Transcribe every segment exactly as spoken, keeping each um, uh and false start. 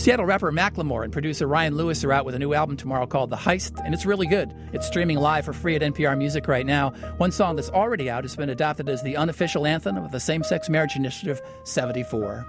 Seattle rapper Macklemore and producer Ryan Lewis are out with a new album tomorrow called The Heist, and it's really good. It's streaming live for free at N P R Music right now. One song that's already out has been adopted as the unofficial anthem of the Same-Sex Marriage Initiative seventy-four.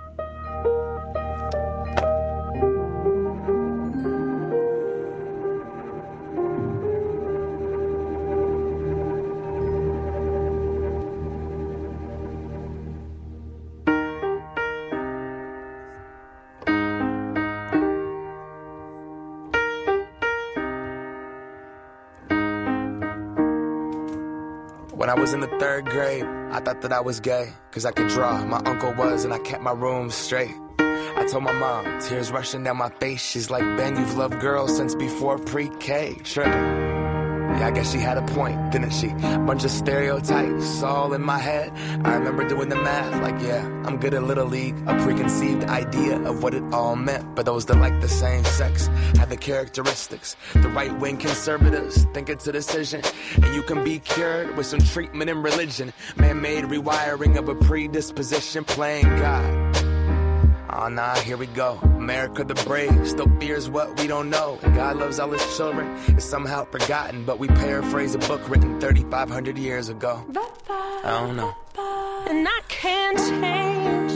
When I was in the third grade, I thought that I was gay, cause I could draw. My uncle was, and I kept my room straight. I told my mom, tears rushing down my face. She's like, Ben, you've loved girls since before pre-K. Tripping. Yeah, I guess she had a point, didn't she? Bunch of stereotypes all in my head. I remember doing the math, like, yeah, I'm good at Little League. A preconceived idea of what it all meant. But those that like the same sex have the characteristics. The right-wing conservatives think it's a decision, and you can be cured with some treatment and religion. Man-made rewiring of a predisposition, playing God. Oh, nah, here we go. America the brave still fears what we don't know. And God loves all his children. It's somehow forgotten, but we paraphrase a book written thirty-five hundred years ago. I don't know. And I can't change,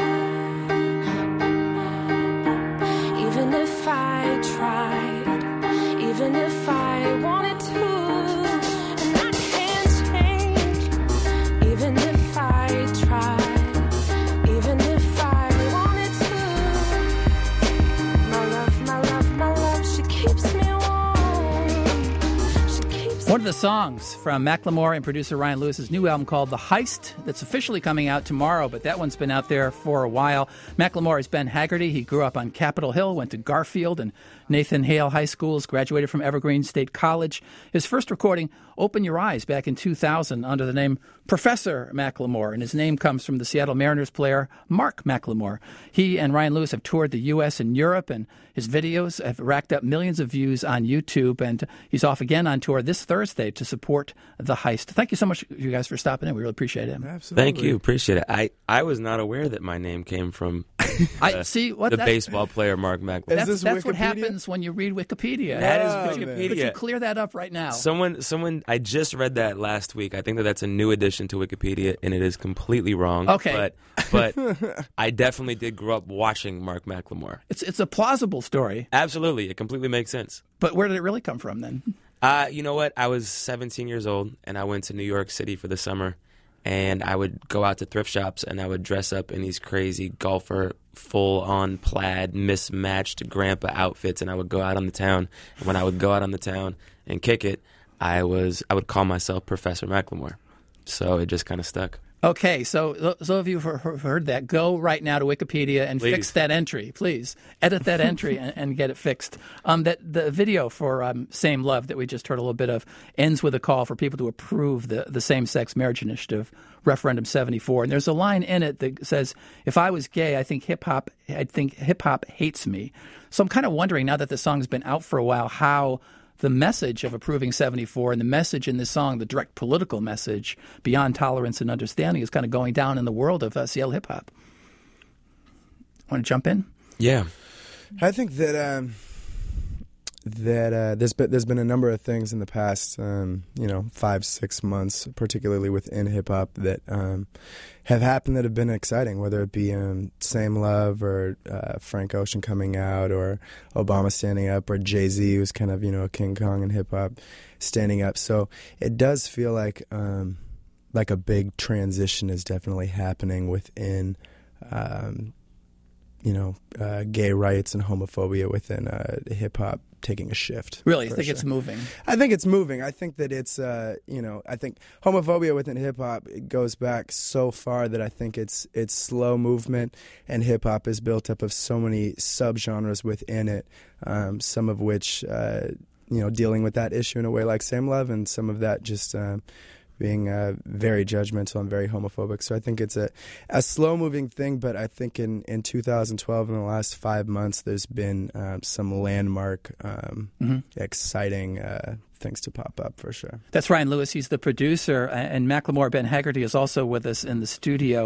even if I tried, even if I wanted to. And I can't change, even if I tried. One of the songs from Macklemore and producer Ryan Lewis's new album called The Heist that's officially coming out tomorrow, but that one's been out there for a while. Macklemore is Ben Haggerty. He grew up on Capitol Hill, went to Garfield and Nathan Hale High Schools, graduated from Evergreen State College. His first recording, Open Your Eyes, back in two thousand under the name Professor Macklemore, and his name comes from the Seattle Mariners player Mark Macklemore. He and Ryan Lewis have toured the U S and Europe, and his videos have racked up millions of views on YouTube, and he's off again on tour this Thursday to support The Heist. Thank you so much, you guys, for stopping in. We really appreciate it. Absolutely. Thank you. Appreciate it. I, I was not aware that my name came from uh, I see what the baseball player Mark Macklemore. That's, that's what happens when you read Wikipedia. That yeah, is Wikipedia. Could you clear that up right now? Someone, someone. I just read that last week. I think that that's a new addition to Wikipedia, and it is completely wrong. Okay, but but I definitely did grow up watching Mark Macklemore. It's it's a plausible story. Absolutely, it completely makes sense. But where did it really come from then? Uh, you know what? I was seventeen years old, and I went to New York City for the summer, and I would go out to thrift shops, and I would dress up in these crazy golfer, full-on plaid, mismatched grandpa outfits, and I would go out on the town. And when I would go out on the town and kick it, I was I would call myself Professor Macklemore. So it just kind of stuck. Okay, so those of you who have heard that, go right now to Wikipedia and please. fix that entry, please. Edit that entry and, and get it fixed. Um, that the video for um, Same Love that we just heard a little bit of ends with a call for people to approve the, the Same-Sex Marriage Initiative, Referendum seventy-four. And there's a line in it that says, if I was gay, I think hip-hop, I think hip-hop hates me. So I'm kind of wondering, now that the song's been out for a while, how the message of approving seventy-four and the message in this song, the direct political message, beyond tolerance and understanding, is kind of going down in the world of uh, Seattle hip-hop. Want to jump in? Yeah. I think that um, that uh, there's been, there's been a number of things in the past, um, you know, five, six months, particularly within hip-hop, that um, have happened that have been exciting, whether it be um, Same Love or uh, Frank Ocean coming out or Obama standing up or Jay-Z, who's kind of, you know, a King Kong in hip-hop, standing up. So it does feel like um, like a big transition is definitely happening within um, you know, uh, gay rights and homophobia within uh, hip-hop taking a shift. Really? You think sure. it's moving? I think it's moving. I think that it's, uh, you know, I think homophobia within hip-hop, it goes back so far that I think it's it's slow movement, and hip-hop is built up of so many subgenres within it, um, some of which, uh, you know, dealing with that issue in a way like Same Love, and some of that just um, being uh, very judgmental and very homophobic. So I think it's a, a slow-moving thing, but I think in, in two thousand twelve, in the last five months, there's been um, some landmark, um, mm-hmm. exciting uh, things to pop up for sure. That's Ryan Lewis. He's the producer, and Macklemore, Ben Haggerty, is also with us in the studio.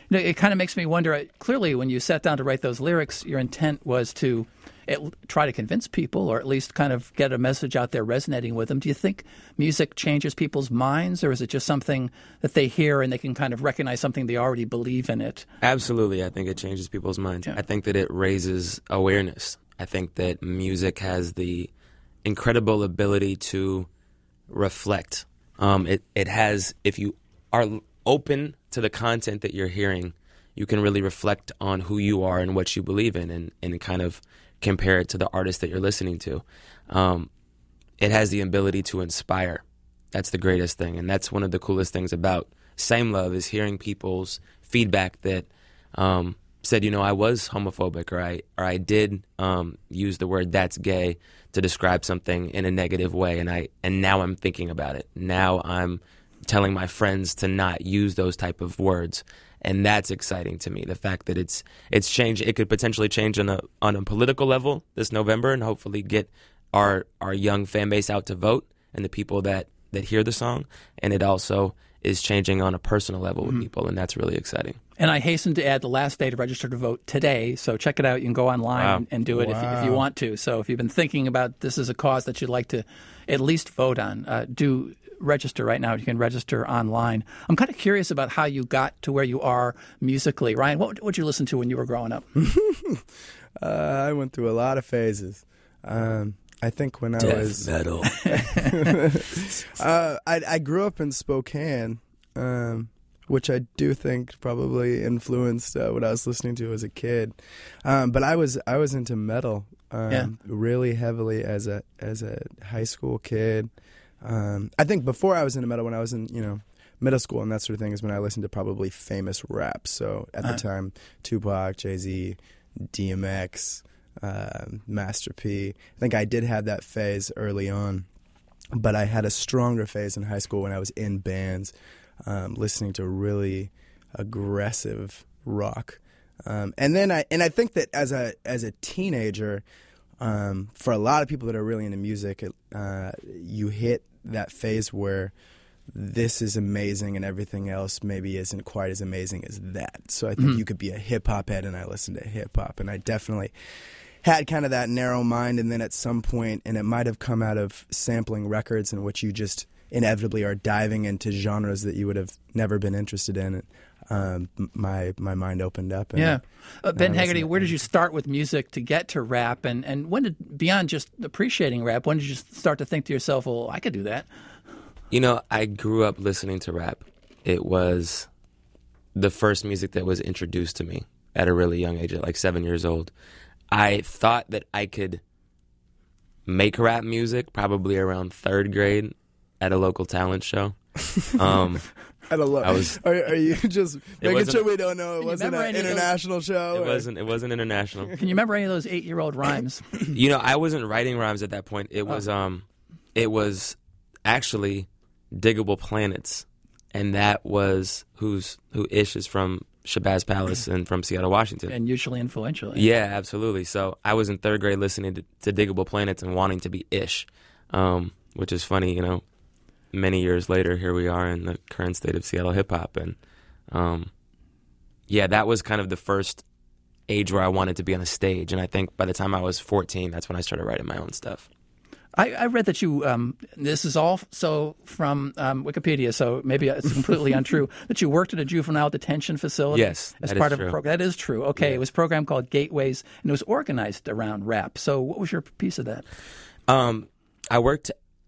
You know, it kind of makes me wonder. uh, Clearly, when you sat down to write those lyrics, your intent was to at, try to convince people, or at least kind of get a message out there resonating with them. Do you think music changes people's minds, or is it just something that they hear and they can kind of recognize something they already believe in it? Absolutely. I think it changes people's minds. Yeah. I think that it raises awareness. I think that music has the incredible ability to reflect. Um, it, it has, if you are open to the content that you're hearing, you can really reflect on who you are and what you believe in, and, and kind of compare it to the artist that you're listening to. Um, it has the ability to inspire. That's the greatest thing, and that's one of the coolest things about Same Love, is hearing people's feedback that um, said, you know, I was homophobic, or I or I did um, use the word "that's gay" to describe something in a negative way, and I and now I'm thinking about it. Now I'm telling my friends to not use those type of words, and that's exciting to me. The fact that it's it's changed, it could potentially change on a on a political level this November, and hopefully get our our young fan base out to vote, and the people that that hear the song, and it also is changing on a personal level with mm-hmm. people, and that's really exciting. And I hasten to add the last day to register to vote today, so check it out. You can go online wow. and, and do it wow. if, you, if you want to. So if you've been thinking about this as a cause that you'd like to at least vote on, uh, do register right now. You can register online. I'm kind of curious about how you got to where you are musically. Ryan, what would you listen to when you were growing up? uh, I went through a lot of phases. Um, I think when I Death was metal. uh, I, I grew up in Spokane, um, which I do think probably influenced uh, what I was listening to as a kid. Um, but I was I was into metal um, yeah. really heavily as a as a high school kid. Um, I think before I was into metal, when I was in you know middle school and that sort of thing, is when I listened to probably famous rap. So at uh-huh. the time, Tupac, Jay-Z, D M X. Uh, Master P. I think I did have that phase early on, but I had a stronger phase in high school when I was in bands, um, listening to really aggressive rock. Um, and then I and I think that as a as a teenager, um, for a lot of people that are really into music, it, uh, you hit that phase where this is amazing and everything else maybe isn't quite as amazing as that. So I think mm-hmm. you could be a hip hop head, and I listened to hip hop, and I definitely had kind of that narrow mind. And then at some point, and it might have come out of sampling records in which you just inevitably are diving into genres that you would have never been interested in. Um, my my mind opened up. And, yeah, uh, Ben uh, Haggerty, where did you start with music to get to rap, and and when did, beyond just appreciating rap, when did you start to think to yourself, well, I could do that? You know, I grew up listening to rap. It was the first music that was introduced to me at a really young age, at like seven years old. I thought that I could make rap music probably around third grade at a local talent show. Um, at a lo- I was, are, are you just making sure we don't know it Can you wasn't remember an any of those- international show? it or- wasn't. It wasn't international. Can you remember any of those eight-year-old rhymes? You know, I wasn't writing rhymes at that point. It was, um, it was actually Diggable Planets, and that was who's who Ish is from. Shabazz Palace and from Seattle, Washington. And mutually influential. Yeah, absolutely. So I was in third grade listening to, to Diggable Planets and wanting to be Ish, um, which is funny, you know. Many years later, here we are in the current state of Seattle hip-hop. And, um, yeah, that was kind of the first age where I wanted to be on a stage. And I think by the time I was fourteen, that's when I started writing my own stuff. I, I read that you, um, this is all so from um, Wikipedia, so maybe it's completely untrue, that you worked at a juvenile detention facility. Yes, as that part is of true. a program. That is true. Okay, Yeah. It was a program called Gateways, and it was organized around rap. So what was your piece of that? Um, I worked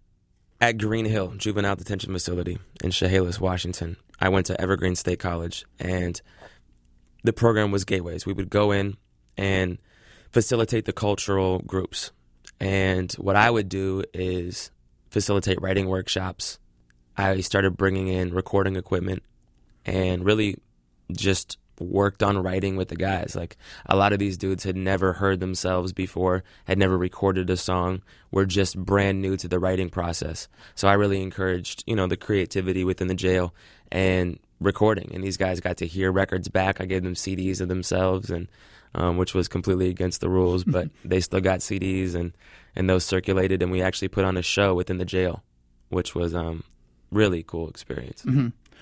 at Green Hill Juvenile Detention Facility in Chehalis, Washington. I went to Evergreen State College, and the program was Gateways. We would go in and facilitate the cultural groups. And what I would do is facilitate writing workshops. I started bringing in recording equipment and really just worked on writing with the guys. Like, a lot of these dudes had never heard themselves before, had never recorded a song, were just brand new to the writing process. So I really encouraged, you know, the creativity within the jail and recording. And these guys got to hear records back. I gave them C Ds of themselves, and um, which was completely against the rules, but they still got C Ds, and, and those circulated, and we actually put on a show within the jail, which was um really cool experience. Mm-hmm.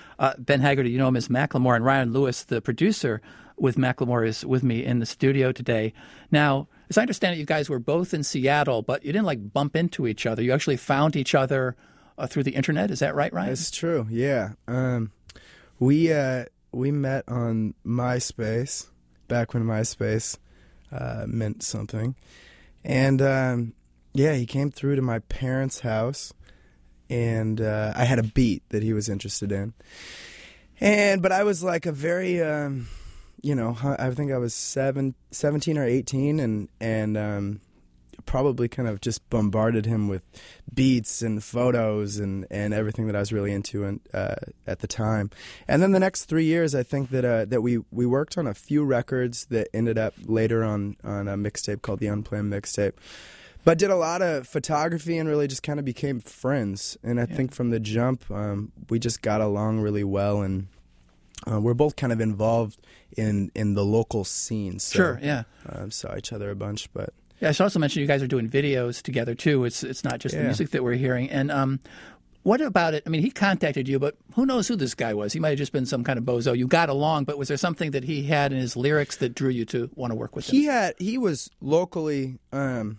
Uh, Ben Haggerty, you know him as Macklemore, and Ryan Lewis, the producer with Macklemore, is with me in the studio today. Now, as I understand it, you guys were both in Seattle, but you didn't like bump into each other. You actually found each other uh, through the internet. Is that right, Ryan? That's true. Yeah, um, we uh, we met on MySpace back when MySpace uh, meant something, and um, yeah, he came through to my parents' house, and uh, I had a beat that he was interested in, and but I was like a very um, you know, I think I was seven, seventeen or eighteen, and and um, probably kind of just bombarded him with beats and photos and, and everything that I was really into and, uh, at the time. And then the next three years, I think that uh, that we, we worked on a few records that ended up later on on a mixtape called the Unplanned Mixtape. But did a lot of photography and really just kind of became friends. And I yeah. think from the jump, um, we just got along really well, and uh, we're both kind of involved in in the local scene. So, sure, yeah. Um, saw each other a bunch, but yeah. I should also mention you guys are doing videos together too. It's it's not just yeah. the music that we're hearing. And um, what about it? I mean, he contacted you, but who knows who this guy was? He might have just been some kind of bozo. You got along, but was there something that he had in his lyrics that drew you to want to work with him? He had. He was locally. Um,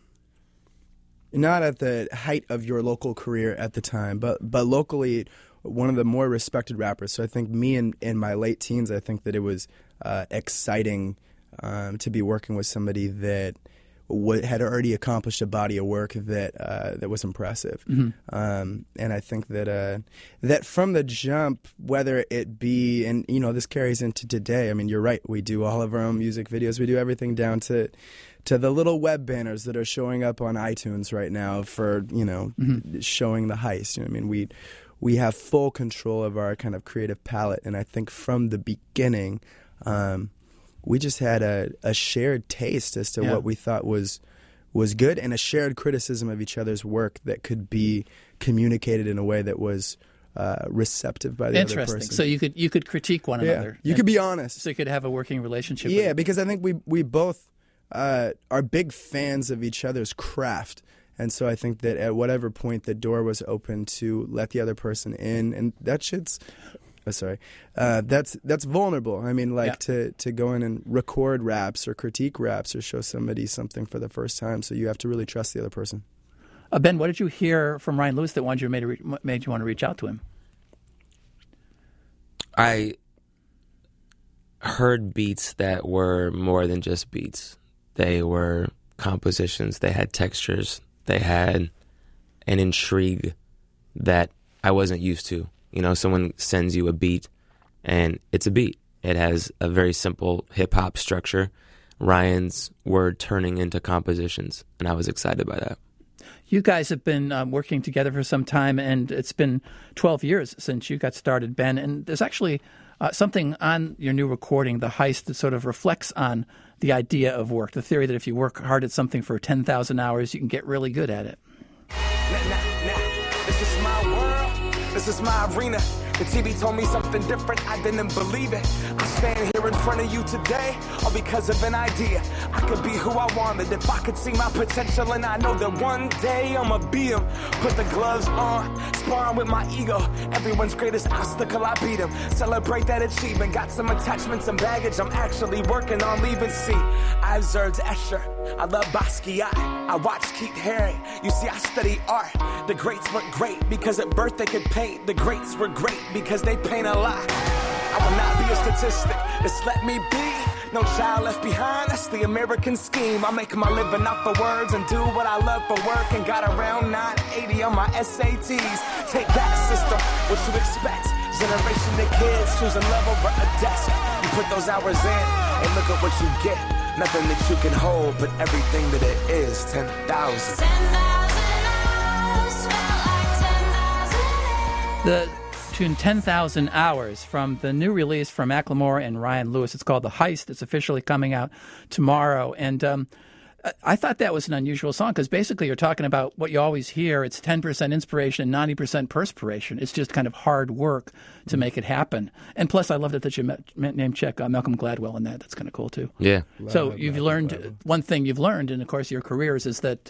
Not at the height of your local career at the time, but but locally, one of the more respected rappers. So I think me in, in my late teens, I think that it was uh, exciting um, to be working with somebody that w- had already accomplished a body of work that uh, that was impressive. Mm-hmm. Um, and I think that uh, that from the jump, whether it be, and you know, this carries into today. I mean, you're right. We do all of our own music videos. We do everything down to. to the little web banners that are showing up on iTunes right now for, you know, mm-hmm. showing the heist. You know, I mean, we we have full control of our kind of creative palette, and I think from the beginning, um, we just had a, a shared taste as to yeah. what we thought was was good, and a shared criticism of each other's work that could be communicated in a way that was uh, receptive by the other person. Interesting. So you could you could critique one yeah. another. You could be honest. So you could have a working relationship. Yeah, with because I think we we both. Uh, are big fans of each other's craft, and so I think that at whatever point the door was open to let the other person in, and that shit's, oh, sorry, uh, that's that's vulnerable. I mean, like yeah. to to go in and record raps or critique raps or show somebody something for the first time, so you have to really trust the other person. Uh, Ben, what did you hear from Ryan Lewis that wanted you made, re- made you want to reach out to him? I heard beats that were more than just beats. They were compositions, they had textures, they had an intrigue that I wasn't used to. You know, someone sends you a beat, and it's a beat. It has a very simple hip-hop structure. Ryan's were turning into compositions, and I was excited by that. You guys have been um, working together for some time, and it's been twelve years since you got started, Ben, and there's actually uh, something on your new recording, The Heist, that sort of reflects on the idea of work, the theory that if you work hard at something for ten thousand hours, you can get really good at it. Nah, nah, nah. This is my world. This is my arena. The T V told me something different, I didn't believe it. I stand here in front of you today, all because of an idea. I could be who I wanted if I could see my potential, and I know that one day I'ma be him. Put the gloves on, sparring with my ego. Everyone's greatest obstacle, I beat him. Celebrate that achievement, got some attachments and baggage I'm actually working on leaving. See, I observed Escher, I love Basquiat, I watch Keith Haring. You see, I study art. The greats look great because at birth they could paint. The greats were great because they paint a lot. I will not be a statistic, just let me be. No child left behind, that's the American scheme. I make my living off of words and do what I love for work, and got around nine eighty on my S A Ts. Take that, system, what you expect. Generation of kids choosing love over a desk. You put those hours in and look at what you get. Nothing that you can hold, but everything that it is. ten thousand. ten thousand hours felt like ten thousand. The tune ten thousand hours from the new release from Macklemore and Ryan Lewis. It's called The Heist. It's officially coming out tomorrow. And um, I thought that was an unusual song because basically you're talking about what you always hear. It's ten percent inspiration and ninety percent perspiration. It's just kind of hard work to make it happen. And plus, I loved it that you met, met name check uh, Malcolm Gladwell in that. That's kind of cool, too. Yeah. So Love you've Malcolm learned, Gladwell. one thing you've learned in, of course, your careers is that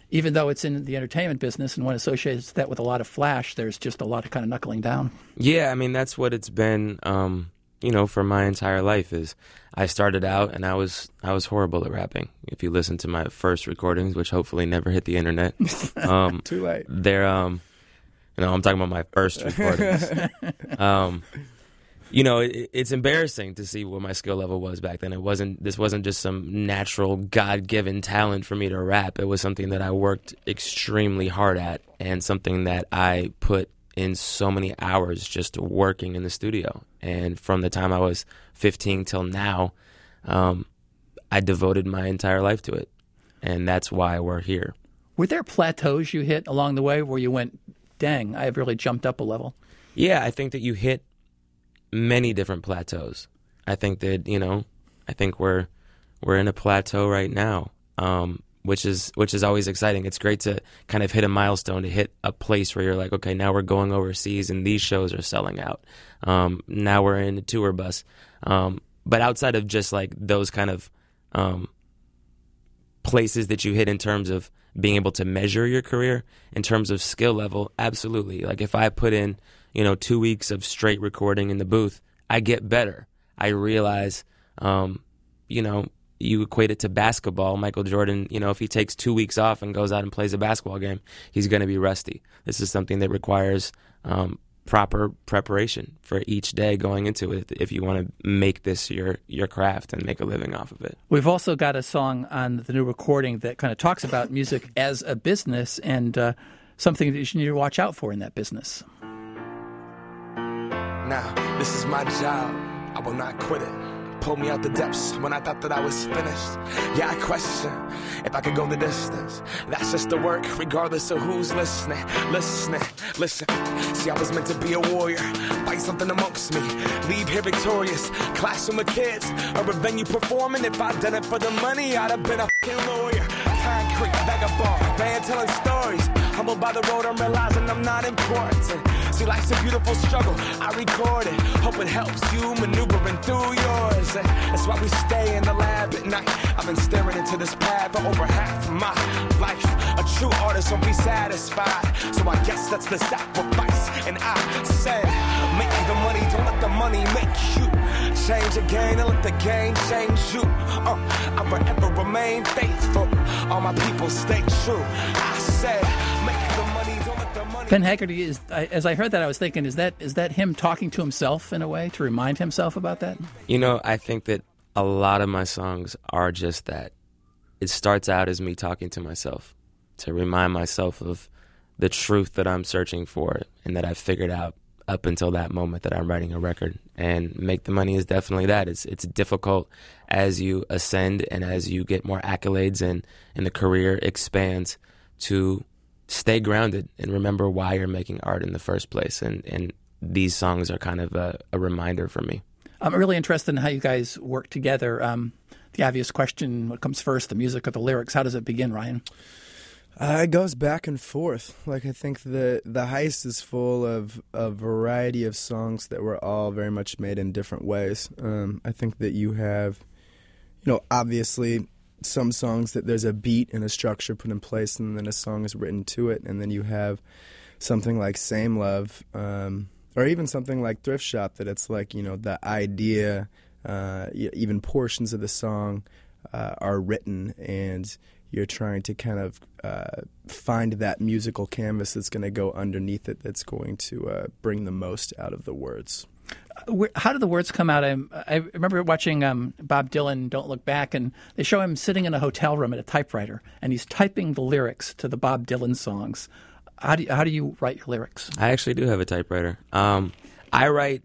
even though it's in the entertainment business and one associates that with a lot of flash, there's just a lot of kind of knuckling down. Yeah, I mean, that's what it's been, um, you know, for my entire life. Is I started out and I was I was horrible at rapping. If you listen to my first recordings, which hopefully never hit the internet, um, Too late. They're, um, you know, I'm talking about my first recordings. um, you know, it, it's embarrassing to see what my skill level was back then. It wasn't. This wasn't just some natural God-given talent for me to rap. It was something that I worked extremely hard at, and something that I put in so many hours just working in the studio. And from the time I was fifteen till now, um, I devoted my entire life to it. And that's why we're here. Were there plateaus you hit along the way where you went, dang, I have really jumped up a level? Yeah, I think that you hit many different plateaus. I think that, you know, I think we're we're in a plateau right now. Um, which is which is always exciting. It's great to kind of hit a milestone, to hit a place where you're like, okay, now we're going overseas and these shows are selling out. Um, now we're in a tour bus. Um, but outside of just like those kind of um, places that you hit in terms of being able to measure your career, in terms of skill level, absolutely. Like if I put in, you know, two weeks of straight recording in the booth, I get better. I realize, um, you know, you equate it to basketball. Michael Jordan, you know, if he takes two weeks off and goes out and plays a basketball game, he's going to be rusty. This is something that requires um, proper preparation for each day going into it if you want to make this your, your craft and make a living off of it. We've also got a song on the new recording that kind of talks about music as a business and uh, something that you need to watch out for in that business. Now, this is my job. I will not quit it. Pulled me out the depths when I thought that I was finished. Yeah, I question if I could go the distance. That's just the work, regardless of who's listening. Listening, listen. See, I was meant to be a warrior, fight something amongst me, leave here victorious, clashing with kids, or a venue performing. If I'd done it for the money, I'd have been a f***ing lawyer. Concrete, vagabond, band telling stories. Humbled by the road, I'm realizing I'm not important. See, life's a beautiful struggle, I record it. Hope it helps you maneuvering through yours. That's why we stay in the lab at night. I've been staring into this pad for over half of my life. A true artist won't be satisfied, so I guess that's the sacrifice. And I said, make the money, don't let the money make you. Change the game and let the game change you. uh, I forever remain faithful, all my people stay true. I said, make the money, don't let the money. Ben Haggerty, is, I, as I heard that, I was thinking, is that is that him talking to himself in a way, to remind himself about that? You know, I think that a lot of my songs are just that. It starts out as me talking to myself, to remind myself of the truth that I'm searching for and that I've figured out up until that moment that I'm writing a record. And Make the Money is definitely that. It's it's difficult as you ascend and as you get more accolades and, and the career expands to stay grounded and remember why you're making art in the first place. And, and these songs are kind of a, a reminder for me. I'm really interested in how you guys work together. Um, the obvious question, what comes first, the music or the lyrics? How does it begin, Ryan? Uh, it goes back and forth. Like, I think the the Heist is full of a variety of songs that were all very much made in different ways. Um, I think that you have, you know, obviously some songs that there's a beat and a structure put in place, and then a song is written to it, and then you have something like Same Love, um, or even something like Thrift Shop, that it's like, you know, the idea, uh, even portions of the song uh, are written, and you're trying to kind of uh, find that musical canvas that's going to go underneath it, that's going to uh, bring the most out of the words. How do the words come out? I, I remember watching um, Bob Dylan, Don't Look Back, and they show him sitting in a hotel room at a typewriter, and he's typing the lyrics to the Bob Dylan songs. How do you, how do you write your lyrics? I actually do have a typewriter. Um, I write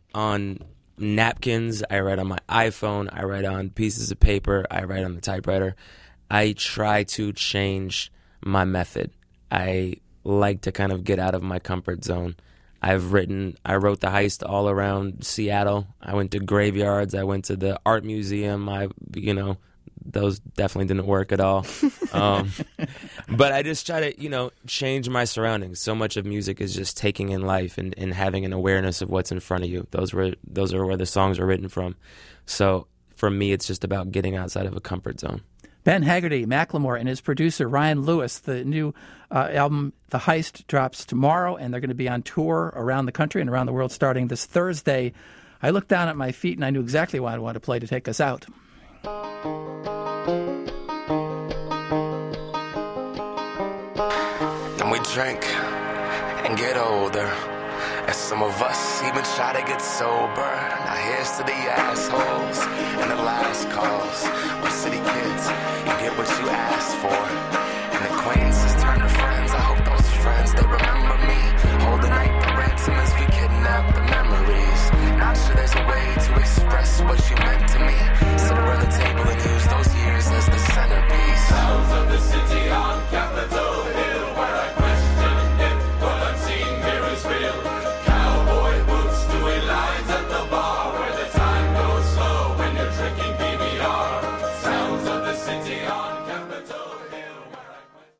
on napkins. I write on my iPhone. I write on pieces of paper. I write on the typewriter. I try to change my method. I like to kind of get out of my comfort zone. I've written, I wrote The Heist all around Seattle. I went to graveyards. I went to the art museum. I, you know, those definitely didn't work at all. Um, but I just try to, you know, change my surroundings. So much of music is just taking in life and, and having an awareness of what's in front of you. Those were, those are where the songs are written from. So for me, it's just about getting outside of a comfort zone. Ben Haggerty, Macklemore, and his producer Ryan Lewis. The new uh, album, The Heist, drops tomorrow, and they're going to be on tour around the country and around the world starting this Thursday. I looked down at my feet, and I knew exactly what I wanted to play to take us out. And we drink and get older, and some of us even try to get sober. Now here's to the assholes and the last calls. We're city kids, you get what you asked for. And acquaintances turn to friends. I hope those friends, they remember me. Hold the night